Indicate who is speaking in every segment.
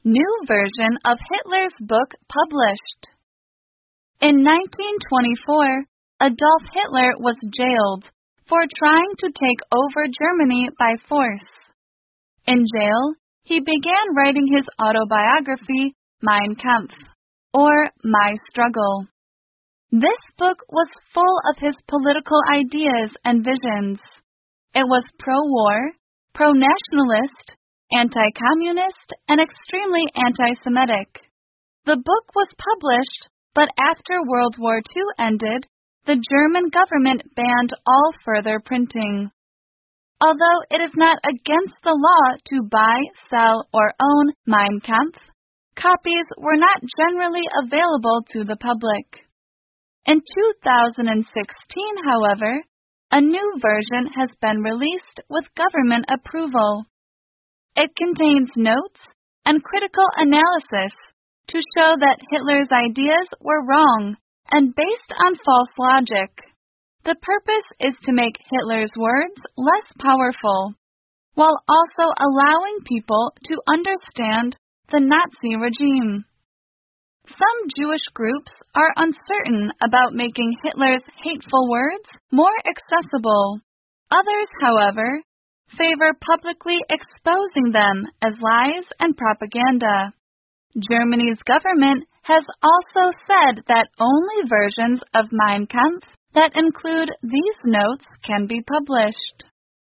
Speaker 1: New version of Hitler's book published. In 1924, Adolf Hitler was jailed for trying to take over Germany by force. In jail, he began writing his autobiography, Mein Kampf, or My Struggle. This book was full of his political ideas and visions. It was pro-war, pro-nationalist, anti-communist, and extremely anti-Semitic. The book was published, but after World War II ended, the German government banned all further printing. Although it is not against the law to buy, sell, or own Mein Kampf, copies were not generally available to the public. In 2016, however, a new version has been released with government approval. It contains notes and critical analysis to show that Hitler's ideas were wrong and based on false logic. The purpose is to make Hitler's words less powerful, while also allowing people to understand the Nazi regime. Some Jewish groups are uncertain about making Hitler's hateful words more accessible. Others, however, favor publicly exposing them as lies and propaganda. Germany's government has also said that only versions of Mein Kampf that include these notes can be published.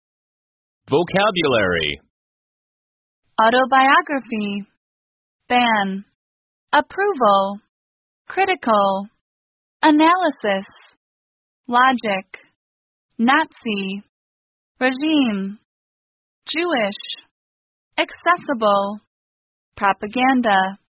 Speaker 2: Vocabulary:
Speaker 1: Autobiography, ban, approval, critical, analysis, logic, Nazi, regime, Jewish, accessible, propaganda.